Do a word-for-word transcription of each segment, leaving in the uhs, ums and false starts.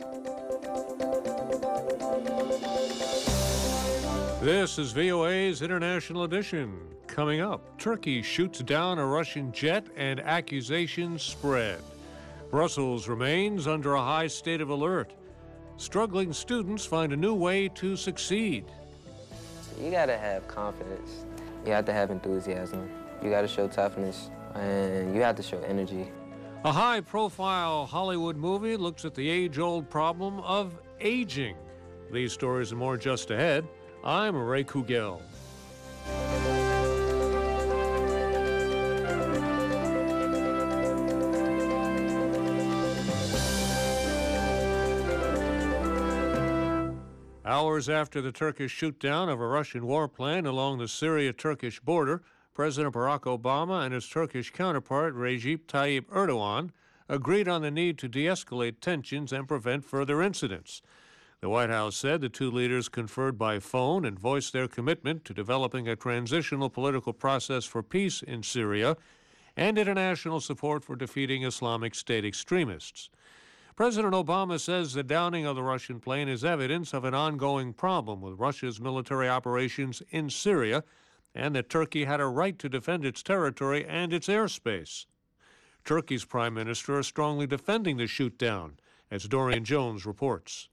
This is V O A's International Edition. Coming up, Turkey shoots down a Russian jet and accusations spread. Brussels remains under a high state of alert. Struggling students find a new way to succeed. You gotta have confidence. You have to have enthusiasm. You gotta show toughness, and you have to show energy. A high-profile Hollywood movie looks at the age-old problem of aging. These stories and more just ahead. I'm Ray Kugel. Hours after the Turkish shoot-down of a Russian warplane along the Syria-Turkish border, President Barack Obama and his Turkish counterpart, Recep Tayyip Erdogan, agreed on the need to de-escalate tensions and prevent further incidents. The White House said the two leaders conferred by phone and voiced their commitment to developing a transitional political process for peace in Syria and international support for defeating Islamic State extremists. President Obama says the downing of the Russian plane is evidence of an ongoing problem with Russia's military operations in Syria and that Turkey had a right to defend its territory and its airspace. Turkey's prime minister is strongly defending the shoot-down, as Dorian Jones reports.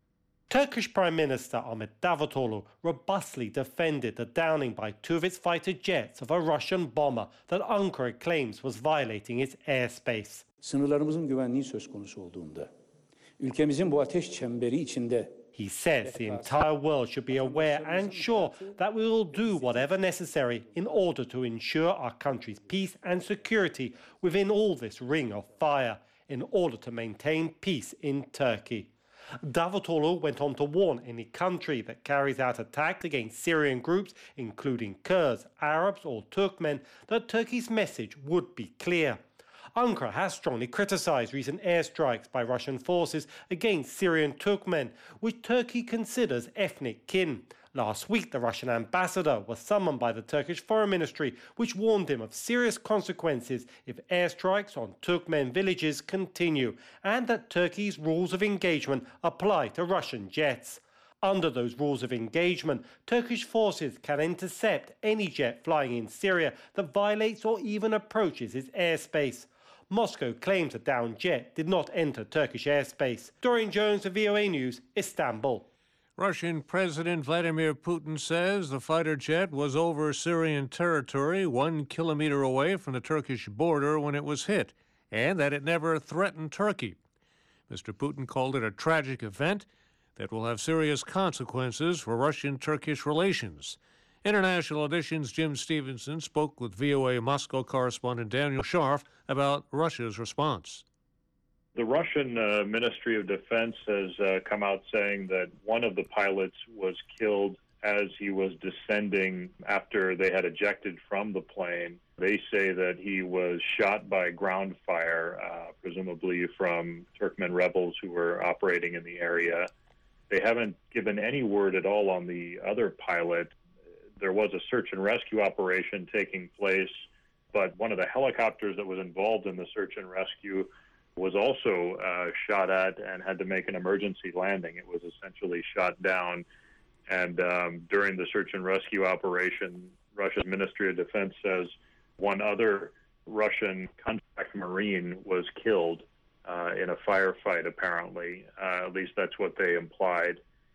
Turkish Prime Minister Ahmet Davutoglu robustly defended the downing by two of its fighter jets of a Russian bomber that Ankara claims was violating its airspace. Sınırlarımızın güvenliği söz konusu olduğunda, ülkemizin bu ateş çemberi içinde He says the entire world should be aware and sure that we will do whatever necessary in order to ensure our country's peace and security within all this ring of fire, in order to maintain peace in Turkey. Davutoglu went on to warn any country that carries out attacks against Syrian groups, including Kurds, Arabs or Turkmen, that Turkey's message would be clear. Ankara has strongly criticized recent airstrikes by Russian forces against Syrian Turkmen, which Turkey considers ethnic kin. Last week, the Russian ambassador was summoned by the Turkish Foreign Ministry, which warned him of serious consequences if airstrikes on Turkmen villages continue, and that Turkey's rules of engagement apply to Russian jets. Under those rules of engagement, Turkish forces can intercept any jet flying in Syria that violates or even approaches its airspace. Moscow claims a downed jet did not enter Turkish airspace. Dorian Jones of V O A News, Istanbul. Russian President Vladimir Putin says the fighter jet was over Syrian territory one kilometer away from the Turkish border when it was hit, and that it never threatened Turkey. Mister Putin called it a tragic event that will have serious consequences for Russian-Turkish relations. International Edition's Jim Stevenson spoke with V O A Moscow correspondent Daniel Scharf about Russia's response. The Russian uh, Ministry of Defense has uh, come out saying that one of the pilots was killed as he was descending after they had ejected from the plane. They say that he was shot by ground fire, uh, presumably from Turkmen rebels who were operating in the area. They haven't given any word at all on the other pilot. There was a search and rescue operation taking place, but one of the helicopters that was involved in the search and rescue was also uh, shot at and had to make an emergency landing. It was essentially shot down. And um, during the search and rescue operation, Russia's Ministry of Defense says one other Russian contract Marine was killed uh, in a firefight, apparently. Uh, at least that's what they implied.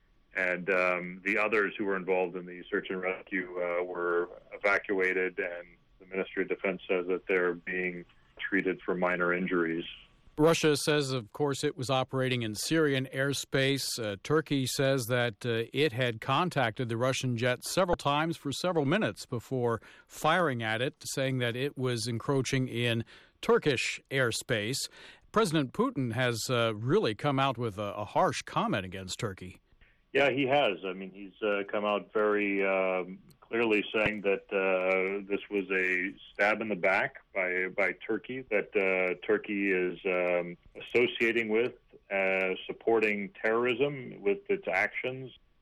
And um, the others who were involved in the search and rescue uh, were evacuated, and the Ministry of Defense says that they're being treated for minor injuries. Russia says, of course, it was operating in Syrian airspace. Uh, Turkey says that uh, it had contacted the Russian jet several times for several minutes before firing at it, saying that it was encroaching in Turkish airspace. President Putin has uh, really come out with a, a harsh comment against Turkey. Yeah, he has. I mean, he's uh, come out very um, clearly saying that uh, this was a stab in the back by by Turkey, that uh, Turkey is um, associating with, uh, supporting terrorism with its actions.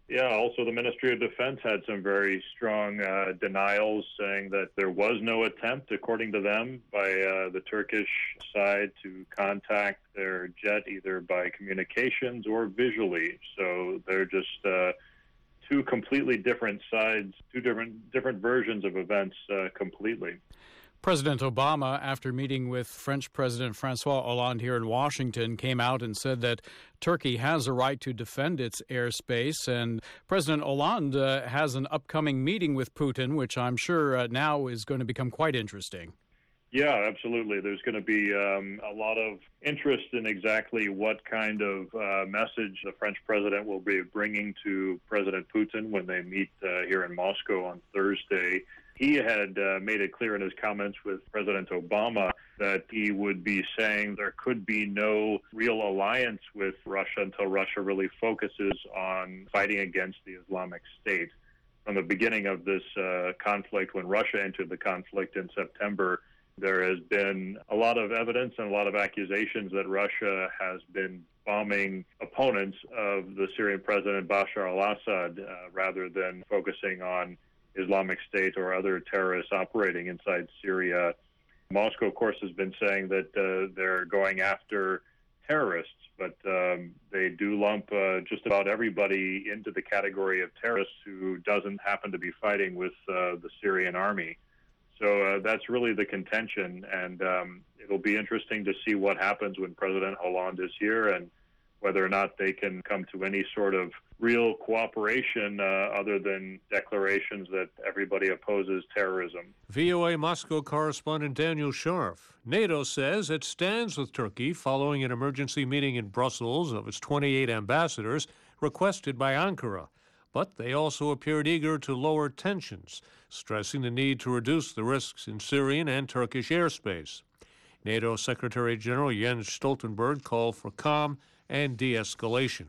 Yeah, also the Ministry of Defense had some very strong uh, denials, saying that there was no attempt, according to them, by uh, the Turkish side to contact their jet either by communications or visually. So they're just uh, two completely different sides, two different different versions of events uh, completely. President Obama, after meeting with French President Francois Hollande here in Washington, came out and said that Turkey has a right to defend its airspace. And President Hollande uh, has an upcoming meeting with Putin, which I'm sure uh, now is going to become quite interesting. Yeah, absolutely. There's going to be um, a lot of interest in exactly what kind of uh, message the French president will be bringing to President Putin when they meet uh, here in Moscow on Thursday. He had uh, made it clear in his comments with President Obama that he would be saying there could be no real alliance with Russia until Russia really focuses on fighting against the Islamic State. From the beginning of this uh, conflict, when Russia entered the conflict in September, there has been a lot of evidence and a lot of accusations that Russia has been bombing opponents of the Syrian president Bashar al-Assad uh, rather than focusing on Islamic State or other terrorists operating inside Syria. Moscow, of course, has been saying that uh, they're going after terrorists, but um, they do lump uh, just about everybody into the category of terrorists who doesn't happen to be fighting with uh, the Syrian army. So uh, that's really the contention, and um, it'll be interesting to see what happens when President Hollande is here and whether or not they can come to any sort of real cooperation uh, other than declarations that everybody opposes terrorism. V O A Moscow correspondent Daniel Scharf. NATO says it stands with Turkey following an emergency meeting in Brussels of its twenty-eight ambassadors requested by Ankara. But they also appeared eager to lower tensions, stressing the need to reduce the risks in Syrian and Turkish airspace. NATO Secretary General Jens Stoltenberg called for calm and de-escalation.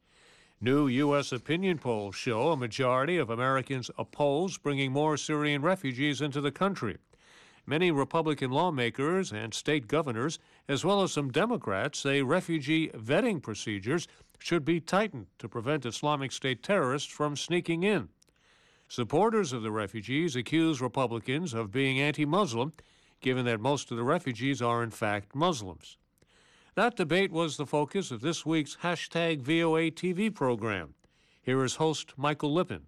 New U S opinion polls show a majority of Americans oppose bringing more Syrian refugees into the country. Many Republican lawmakers and state governors, as well as some Democrats, say refugee vetting procedures should be tightened to prevent Islamic State terrorists from sneaking in. Supporters of the refugees accuse Republicans of being anti-Muslim, given that most of the refugees are in fact Muslims. That debate was the focus of this week's hashtag V O A T V program. Here is host Michael Lippin.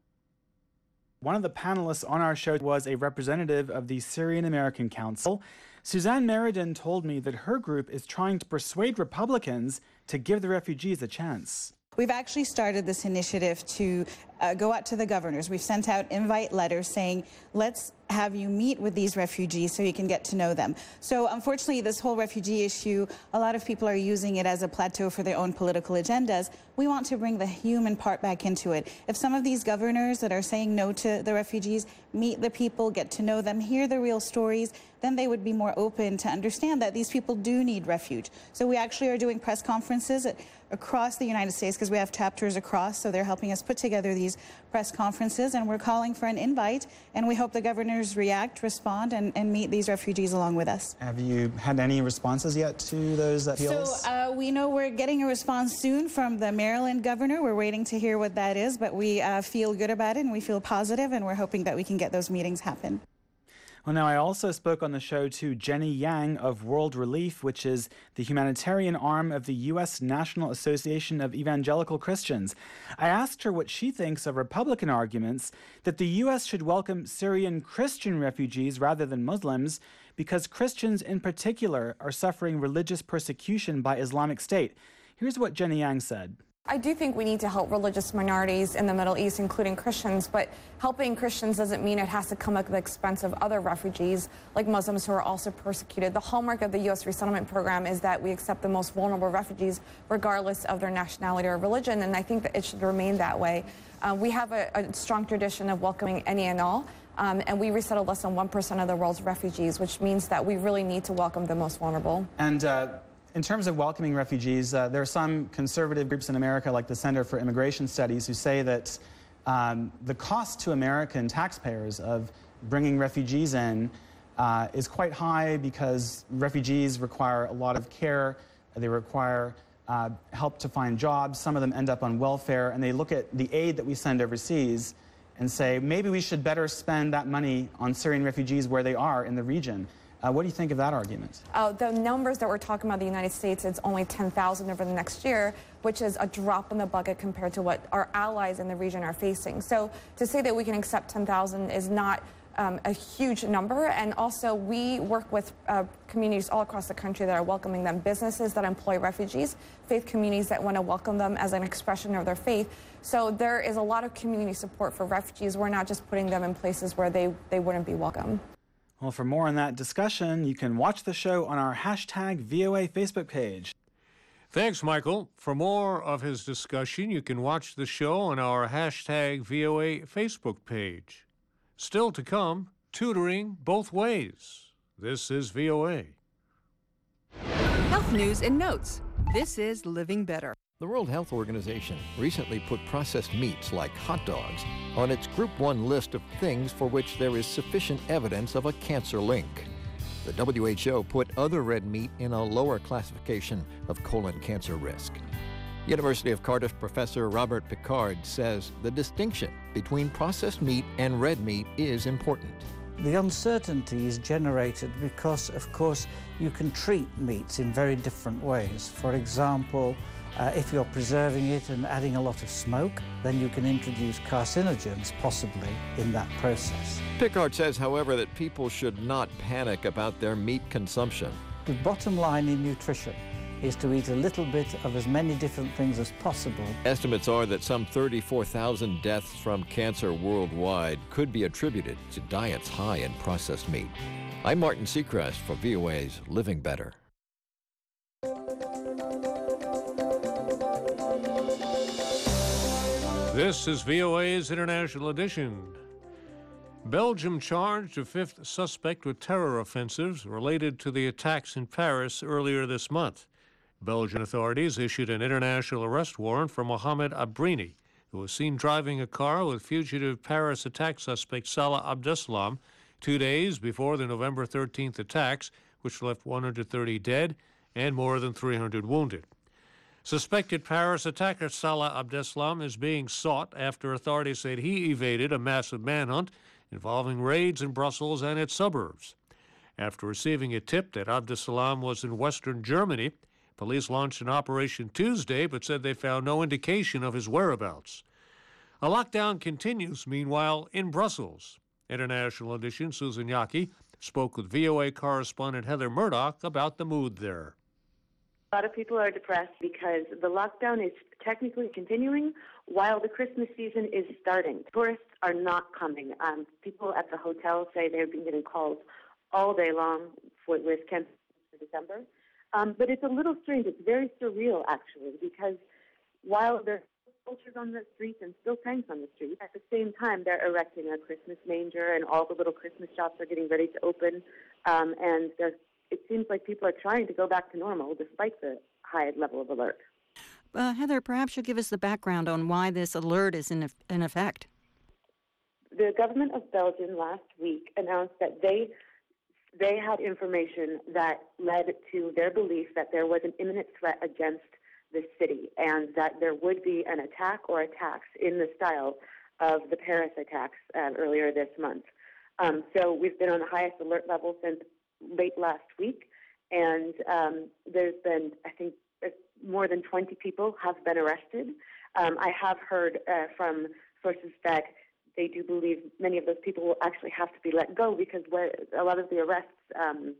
One of the panelists on our show was a representative of the Syrian American Council. Suzanne Meriden told me that her group is trying to persuade Republicans to give the refugees a chance. We've actually started this initiative to uh, go out to the governors. We've sent out invite letters saying, let's have you meet with these refugees so you can get to know them. So unfortunately, this whole refugee issue, a lot of people are using it as a plateau for their own political agendas. We want to bring the human part back into it. If some of these governors that are saying no to the refugees meet the people, get to know them, hear the real stories, then they would be more open to understand that these people do need refuge. So we actually are doing press conferences at, across the United States because we have chapters across, so they're helping us put together these press conferences, and we're calling for an invite, and we hope the governors react, respond, and, and meet these refugees along with us. Have you had any responses yet to those appeals? So uh, we know we're getting a response soon from the Maryland governor. We're waiting to hear what that is, but we uh, feel good about it, and we feel positive, and we're hoping that we can get those meetings happen. Well, now, I also spoke on the show to Jenny Yang of World Relief, which is the humanitarian arm of the U S National Association of Evangelical Christians. I asked her what she thinks of Republican arguments that the U S should welcome Syrian Christian refugees rather than Muslims because Christians in particular are suffering religious persecution by Islamic State. Here's what Jenny Yang said. I do think we need to help religious minorities in the Middle East, including Christians, but helping Christians doesn't mean it has to come at the expense of other refugees, like Muslims who are also persecuted. The hallmark of the U S resettlement program is that we accept the most vulnerable refugees, regardless of their nationality or religion, and I think that it should remain that way. Uh, we have a, a strong tradition of welcoming any and all, um, and we resettle less than one percent of the world's refugees, which means that we really need to welcome the most vulnerable. And uh in terms of welcoming refugees, uh, there are some conservative groups in America, like the Center for Immigration Studies, who say that um, the cost to American taxpayers of bringing refugees in uh, is quite high because refugees require a lot of care. They require uh, help to find jobs. Some of them end up on welfare, and they look at the aid that we send overseas and say, maybe we should better spend that money on Syrian refugees where they are in the region. Uh, what do you think of that argument? Uh, the numbers that we're talking about, the United States, it's only ten thousand over the next year, which is a drop in the bucket compared to what our allies in the region are facing. So to say that we can accept ten thousand is not um, a huge number. And also, we work with uh, communities all across the country that are welcoming them, businesses that employ refugees, faith communities that want to welcome them as an expression of their faith. So there is a lot of community support for refugees. We're not just putting them in places where they, they wouldn't be welcome. Well, for more on that discussion, you can watch the show on our hashtag V O A Facebook page. Thanks, Michael. For more of his discussion, you can watch the show on our hashtag V O A Facebook page. Still to come, tutoring both ways. This is V O A. Health news and notes. This is Living Better. The World Health Organization recently put processed meats like hot dogs on its Group one list of things for which there is sufficient evidence of a cancer link. The W H O put other red meat in a lower classification of colon cancer risk. University of Cardiff professor Robert Picard says the distinction between processed meat and red meat is important. The uncertainty is generated because, of course, you can treat meats in very different ways. For example, Uh, if you're preserving it and adding a lot of smoke, then you can introduce carcinogens possibly in that process. Picard says, however, that people should not panic about their meat consumption. The bottom line in nutrition is to eat a little bit of as many different things as possible. Estimates are that some thirty-four thousand deaths from cancer worldwide could be attributed to diets high in processed meat. I'm Martin Seacrest for V O A's Living Better. This is V O A's International Edition. Belgium charged a fifth suspect with terror offensives related to the attacks in Paris earlier this month. Belgian authorities issued an international arrest warrant for Mohamed Abrini, who was seen driving a car with fugitive Paris attack suspect Salah Abdeslam two days before the November thirteenth attacks, which left one hundred thirty dead and more than three hundred wounded. Suspected Paris attacker Salah Abdeslam is being sought after authorities said he evaded a massive manhunt involving raids in Brussels and its suburbs. After receiving a tip that Abdeslam was in western Germany, police launched an operation Tuesday but said they found no indication of his whereabouts. A lockdown continues, meanwhile, in Brussels. International Edition Susan Yaki spoke with V O A correspondent Heather Murdoch about the mood there. A lot of people are depressed because the lockdown is technically continuing while the Christmas season is starting. Tourists are not coming. Um, people at the hotel say they've been getting calls all day long for, with cancellation for December. Um, but it's a little strange. It's very surreal, actually, because while there's cultures on the streets and still tanks on the streets, at the same time they're erecting a Christmas manger and all the little Christmas shops are getting ready to open. Um, and there's it seems like people are trying to go back to normal despite the high level of alert. Uh, Heather, perhaps you'll give us the background on why this alert is in, in effect. The government of Belgium last week announced that they they had information that led to their belief that there was an imminent threat against the city and that there would be an attack or attacks in the style of the Paris attacks uh, earlier this month. Um, so we've been on the highest alert level since late last week, and um, there's been, I think, more than twenty people have been arrested. Um, I have heard uh, from sources that they do believe many of those people will actually have to be let go because where a lot of the arrests, um,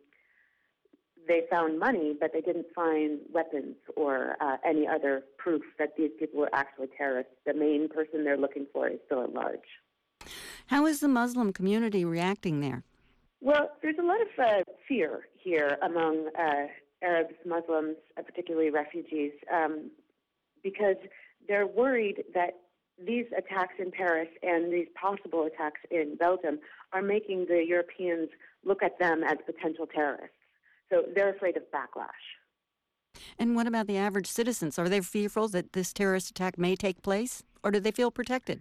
they found money, but they didn't find weapons or uh, any other proof that these people were actually terrorists. The main person they're looking for is still at large. How is the Muslim community reacting there? Well, there's a lot of uh, fear here among uh, Arabs, Muslims, uh, particularly refugees, um, because they're worried that these attacks in Paris and these possible attacks in Belgium are making the Europeans look at them as potential terrorists. So they're afraid of backlash. And what about the average citizens? Are they fearful that this terrorist attack may take place, or do they feel protected?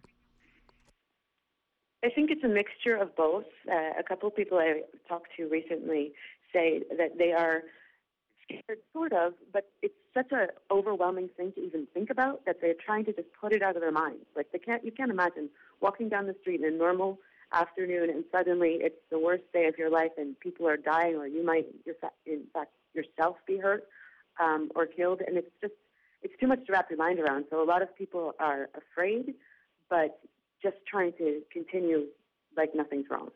I think it's a mixture of both. Uh, a couple of people I talked to recently say that they are scared, sort of, but it's such an overwhelming thing to even think about that they're trying to just put it out of their minds. Like they can't, you can't imagine walking down the street in a normal afternoon and suddenly it's the worst day of your life and people are dying, or you might, in fact, yourself be hurt um, or killed, and it's just, it's too much to wrap your mind around. So a lot of people are afraid, but just trying to continue like nothing's wrong.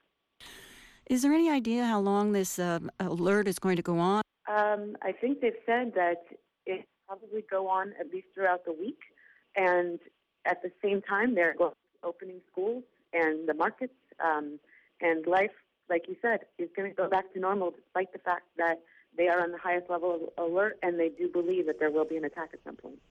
Is there any idea how long this uh, alert is going to go on? Um, I think they've said that it probably go on at least throughout the week, and at the same time they're going to opening schools and the markets, um, and life, like you said, is going to go back to normal despite the fact that they are on the highest level of alert and they do believe that there will be an attack at some point.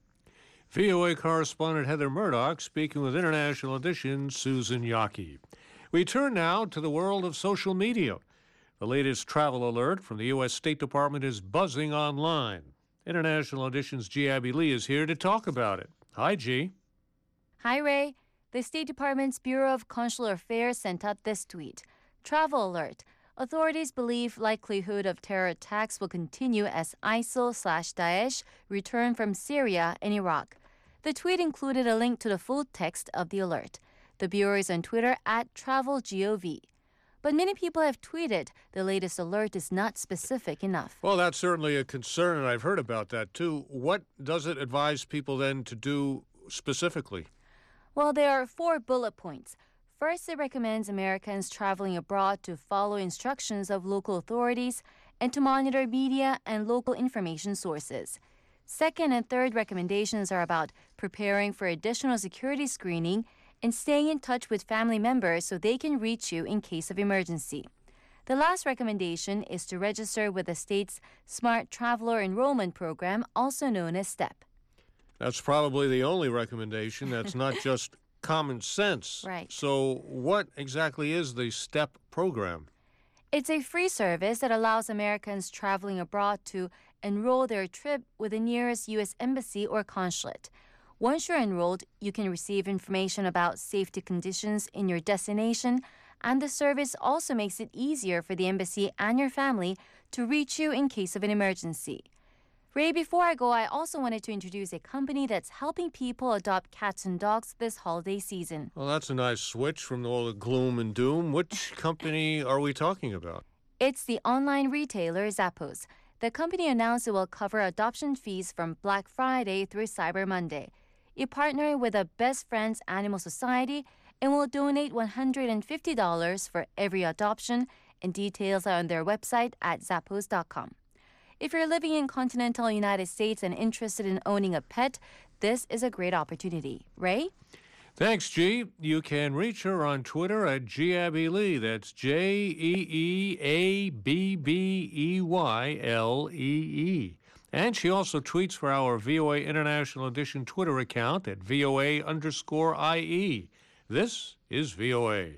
V O A correspondent Heather Murdoch speaking with International Edition's Susan Yockey. We turn now to the world of social media. The latest travel alert from the U S State Department is buzzing online. International Edition's G. Abby Lee is here to talk about it. Hi, G. Hi, Ray. The State Department's Bureau of Consular Affairs sent out this tweet. Travel alert. Authorities believe likelihood of terror attacks will continue as ISIL slash Daesh return from Syria and Iraq. The tweet included a link to the full text of the alert. The Bureau is on Twitter at TravelGov. But many people have tweeted the latest alert is not specific enough. Well, that's certainly a concern, and I've heard about that, too. What does it advise people then to do specifically? Well, there are four bullet points. First, it recommends Americans traveling abroad to follow instructions of local authorities and to monitor media and local information sources. Second and third recommendations are about preparing for additional security screening and staying in touch with family members so they can reach you in case of emergency. The last recommendation is to register with the state's Smart Traveler Enrollment Program, also known as STEP. That's probably the only recommendation that's not just common sense. Right. So what exactly is the STEP program? It's a free service that allows Americans traveling abroad to enroll their trip with the nearest U S embassy or consulate. Once you're enrolled, you can receive information about safety conditions in your destination, and the service also makes it easier for the embassy and your family to reach you in case of an emergency. Ray, before I go, I also wanted to introduce a company that's helping people adopt cats and dogs this holiday season. Well, that's a nice switch from all the gloom and doom. Which company are we talking about? It's the online retailer Zappos. The company announced it will cover adoption fees from Black Friday through Cyber Monday. It partnered with the Best Friends Animal Society and will donate one hundred fifty dollars for every adoption, and details are on their website at zappos dot com. If you're living in continental United States and interested in owning a pet, this is a great opportunity. Ray? Thanks, G. You can reach her on Twitter at G Abby Lee. That's J E E A B B E Y L E E. And she also tweets for our V O A International Edition Twitter account at V O A underscore I E. This is V O A.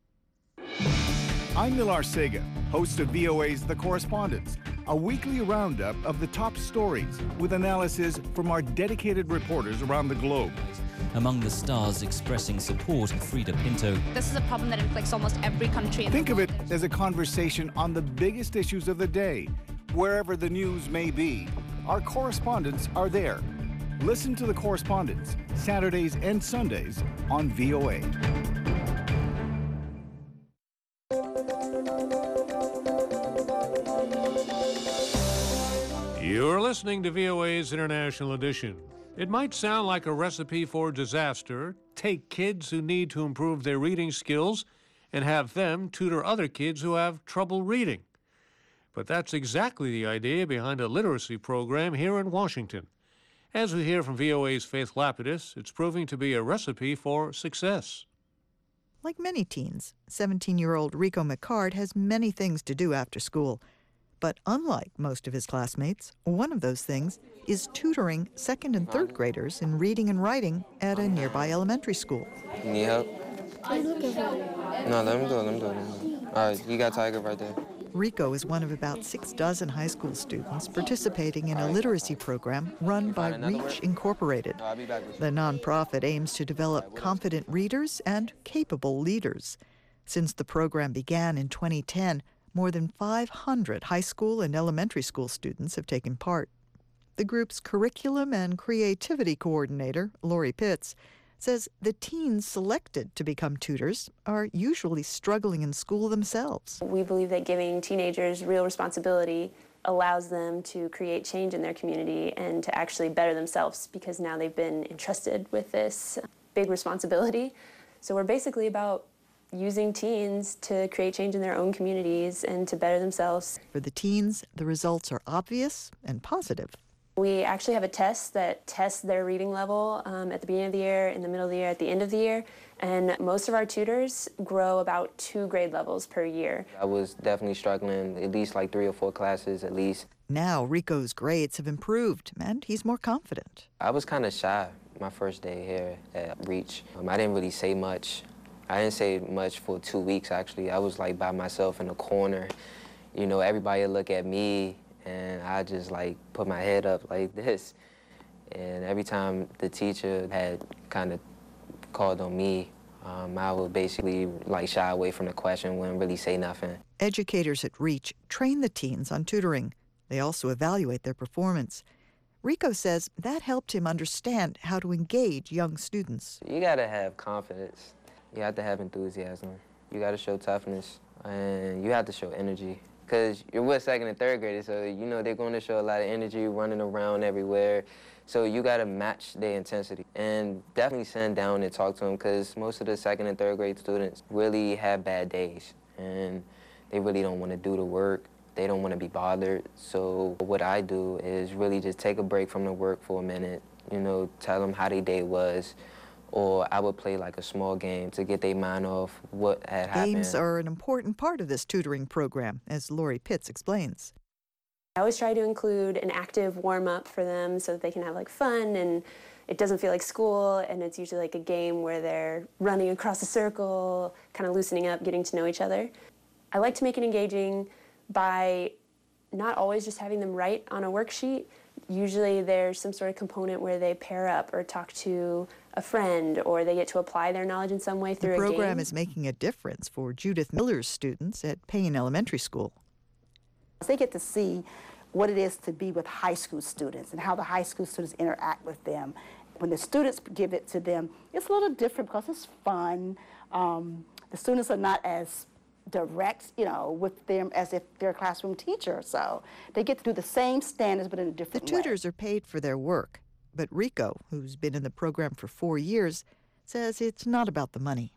I'm Millar Sega, host of V O A's The Correspondents, a weekly roundup of the top stories with analysis from our dedicated reporters around the globe. Among the stars expressing support, Frida Pinto. This is a problem that inflicts almost every country in Think the world. of it as a conversation on the biggest issues of the day. Wherever the news may be, our correspondents are there. Listen to The Correspondents, Saturdays and Sundays on V O A. You're listening to V O A's International Edition. It might sound like a recipe for disaster. Take kids who need to improve their reading skills and have them tutor other kids who have trouble reading. But that's exactly the idea behind a literacy program here in Washington. As we hear from V O A's Faith Lapidus, it's proving to be a recipe for success. Like many teens, seventeen-year-old Rico McCard has many things to do after school. But unlike most of his classmates, one of those things is tutoring second and third graders in reading and writing at a nearby elementary school. You need help? No, let me do it, let me do it. Let me do it. All right, you got Tiger right there. Rico is one of about six dozen high school students participating in a literacy program run by Reach Incorporated. The nonprofit aims to develop confident readers and capable leaders. Since the program began in twenty ten, More than five hundred high school and elementary school students have taken part. The group's curriculum and creativity coordinator, Lori Pitts, says the teens selected to become tutors are usually struggling in school themselves. We believe that giving teenagers real responsibility allows them to create change in their community and to actually better themselves, because now they've been entrusted with this big responsibility. So we're basically about using teens to create change in their own communities and to better themselves. For the teens, the results are obvious and positive. We actually have a test that tests their reading level um, at the beginning of the year, in the middle of the year, at the end of the year, and most of our tutors grow about two grade levels per year. I was definitely struggling, at least like three or four classes at least. Now Rico's grades have improved, and he's more confident. I was kind of shy my first day here at Reach. Um, I didn't really say much. I didn't say much for two weeks, actually. I was like by myself in a corner. You know, everybody would look at me, and I just like put my head up like this. And every time the teacher had kind of called on me, um, I would basically like shy away from the question, wouldn't really say nothing. Educators at Reach train the teens on tutoring. They also evaluate their performance. Rico says that helped him understand how to engage young students. You gotta have confidence. You have to have enthusiasm. You gotta show toughness, and you have to show energy. Because you're with second and third graders, so you know they're going to show a lot of energy, running around everywhere. So you got to match their intensity. And definitely sit down and talk to them, because most of the second and third grade students really have bad days. And they really don't want to do the work. They don't want to be bothered. So what I do is really just take a break from the work for a minute, you know, tell them how their day was. Or I would play like a small game to get their mind off what had happened. Games are an important part of this tutoring program, as Lori Pitts explains. I always try to include an active warm-up for them so that they can have like fun and it doesn't feel like school, and it's usually like a game where they're running across a circle, kind of loosening up, getting to know each other. I like to make it engaging by not always just having them write on a worksheet. Usually there's some sort of component where they pair up or talk to a friend, or they get to apply their knowledge in some way through a game. The program is making a difference for Judith Miller's students at Payne Elementary School. They get to see what it is to be with high school students and how the high school students interact with them. When the students give it to them, it's a little different because it's fun. Um, the students are not as direct, you know, with them as if they're a classroom teacher. So they get to do the same standards, but in a different way. The tutors are paid for their work, but Rico, who's been in the program for four years, says it's not about the money.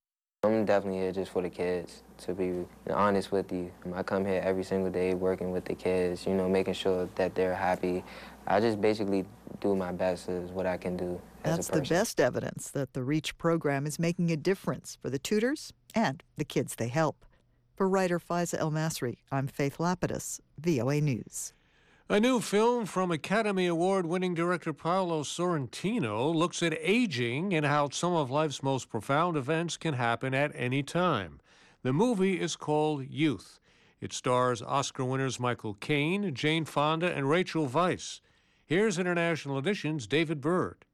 I'm definitely here just for the kids, to be honest with you. I come here every single day working with the kids, you know, making sure that they're happy. I just basically do my best is what I can do as That's a person. the best evidence that the REACH program is making a difference for the tutors and the kids they help. For writer Faiza El-Masri, I'm Faith Lapidus, V O A News. A new film from Academy Award-winning director Paolo Sorrentino looks at aging and how some of life's most profound events can happen at any time. The movie is called Youth. It stars Oscar winners Michael Caine, Jane Fonda, and Rachel Weisz. Here's International Edition's David Bird.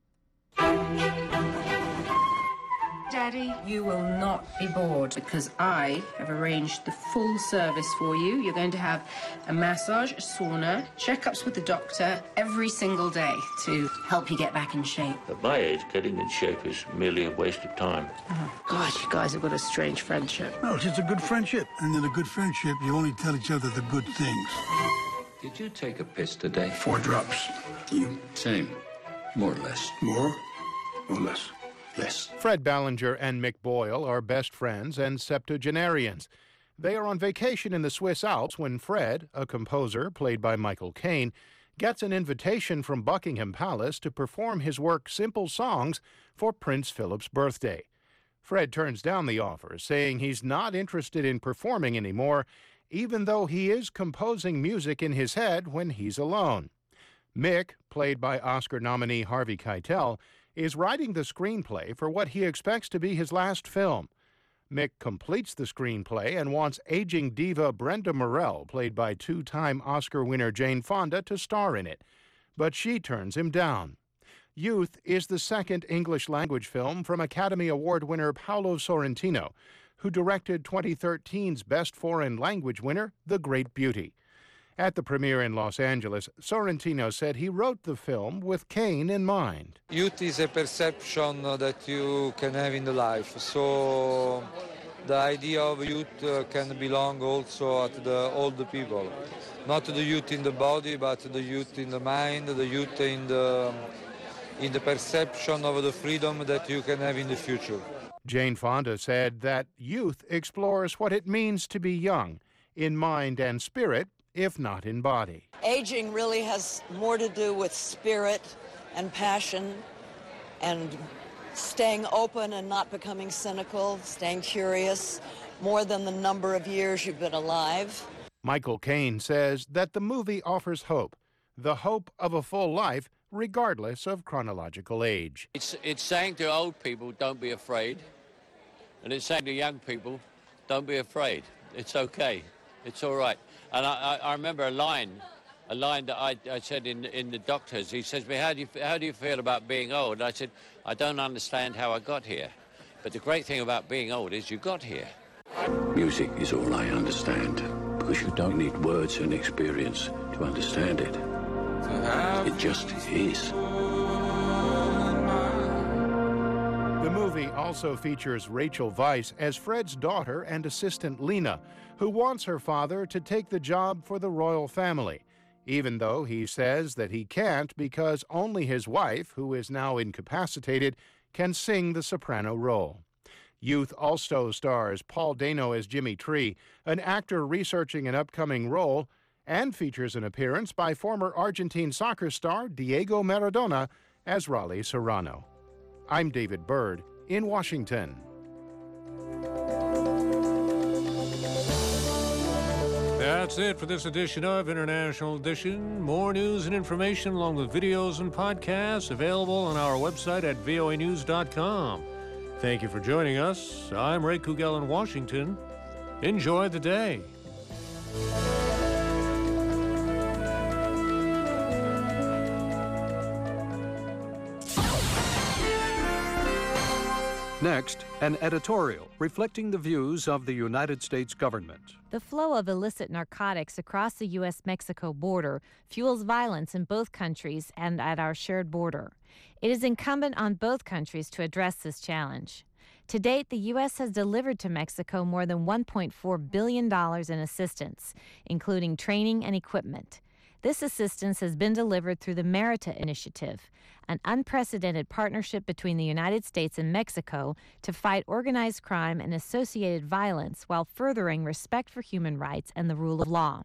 Daddy, you will not be bored because I have arranged the full service for you. You're going to have a massage, a sauna, checkups with the doctor every single day to help you get back in shape. At my age, getting in shape is merely a waste of time. Oh, God, you guys have got a strange friendship. No, it's just a good friendship. And in a good friendship, you only tell each other the good things. Did you take a piss today? Four drops. You? Same. More or less. More or less? Less. Fred Ballinger and Mick Boyle are best friends and septuagenarians. They are on vacation in the Swiss Alps when Fred, a composer played by Michael Caine, gets an invitation from Buckingham Palace to perform his work Simple Songs for Prince Philip's birthday. Fred turns down the offer, saying he's not interested in performing anymore, even though he is composing music in his head when he's alone. Mick, played by Oscar nominee Harvey Keitel, is writing the screenplay for what he expects to be his last film. Mick completes the screenplay and wants aging diva Brenda Morel, played by two-time Oscar winner Jane Fonda, to star in it, but she turns him down. Youth is the second English-language film from Academy Award winner Paolo Sorrentino, who directed twenty thirteen's Best Foreign Language winner, The Great Beauty. At the premiere in Los Angeles, Sorrentino said he wrote the film with Cain in mind. Youth is a perception that you can have in the life. So the idea of youth uh, can belong also at the older people. Not the youth in the body, but the youth in the mind, the youth in the, in the perception of the freedom that you can have in the future. Jane Fonda said that youth explores what it means to be young, in mind and spirit, if not in body. Aging really has more to do with spirit and passion and staying open and not becoming cynical, staying curious, more than the number of years you've been alive. Michael Caine says that the movie offers hope, the hope of a full life regardless of chronological age. It's, it's saying to old people, don't be afraid, and it's saying to young people, don't be afraid. It's okay. It's all right. And I, I, I remember a line, a line that I, I said in, in The Doctors. He says, "Me, how do you, how do you feel about being old?" And I said, "I don't understand how I got here. But the great thing about being old is you got here." Music is all I understand, because you don't need words and experience to understand it. It just is. The movie also features Rachel Weisz as Fred's daughter and assistant Lena, who wants her father to take the job for the royal family, even though he says that he can't because only his wife, who is now incapacitated, can sing the soprano role. Youth also stars Paul Dano as Jimmy Tree, an actor researching an upcoming role, and features an appearance by former Argentine soccer star Diego Maradona as Raleigh Serrano. I'm David Byrd in Washington. That's it for this edition of International Edition. More news and information along with videos and podcasts available on our website at V O A news dot com. Thank you for joining us. I'm Ray Kugel in Washington. Enjoy the day. Next, an editorial reflecting the views of the United States government. The flow of illicit narcotics across the U S Mexico border fuels violence in both countries and at our shared border. It is incumbent on both countries to address this challenge. To date, the U S has delivered to Mexico more than one point four billion dollars in assistance, including training and equipment. This assistance has been delivered through the Merita Initiative, an unprecedented partnership between the United States and Mexico to fight organized crime and associated violence while furthering respect for human rights and the rule of law.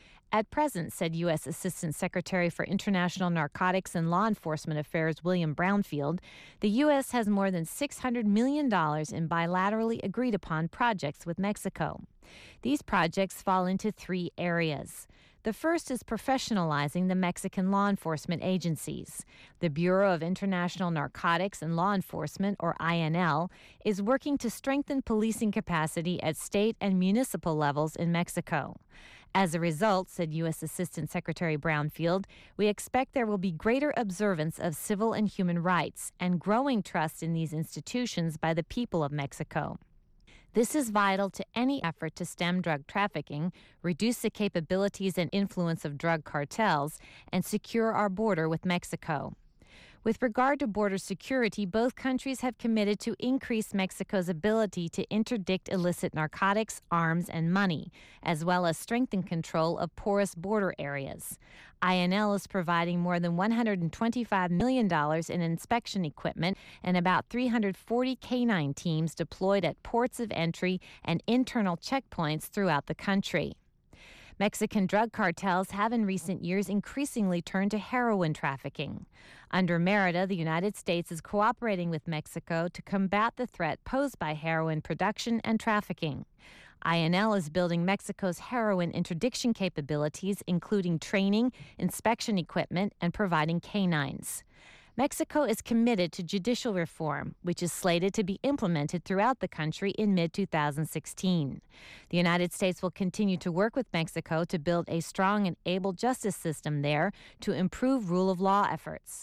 At present, said U S Assistant Secretary for International Narcotics and Law Enforcement Affairs William Brownfield, the U S has more than six hundred million dollars in bilaterally agreed-upon projects with Mexico. These projects fall into three areas. The first is professionalizing the Mexican law enforcement agencies. The Bureau of International Narcotics and Law Enforcement, or I N L, is working to strengthen policing capacity at state and municipal levels in Mexico. As a result, said U S Assistant Secretary Brownfield, we expect there will be greater observance of civil and human rights and growing trust in these institutions by the people of Mexico. This is vital to any effort to stem drug trafficking, reduce the capabilities and influence of drug cartels, and secure our border with Mexico. With regard to border security, both countries have committed to increase Mexico's ability to interdict illicit narcotics, arms, and money, as well as strengthen control of porous border areas. I N L is providing more than one hundred twenty-five million dollars in inspection equipment and about three hundred forty canine teams deployed at ports of entry and internal checkpoints throughout the country. Mexican drug cartels have in recent years increasingly turned to heroin trafficking. Under Merida, the United States is cooperating with Mexico to combat the threat posed by heroin production and trafficking. I N L is building Mexico's heroin interdiction capabilities, including training, inspection equipment, and providing canines. Mexico is committed to judicial reform, which is slated to be implemented throughout the country in mid twenty sixteen. The United States will continue to work with Mexico to build a strong and able justice system there to improve rule of law efforts.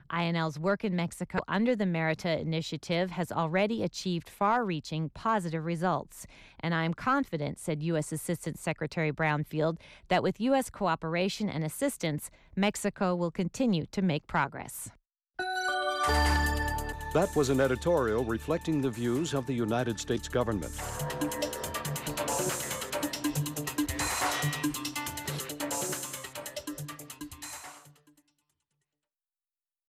I N L's work in Mexico under the Merita initiative has already achieved far-reaching positive results. And I'm confident, said U S Assistant Secretary Brownfield, that with U S cooperation and assistance, Mexico will continue to make progress. That was an editorial reflecting the views of the United States government.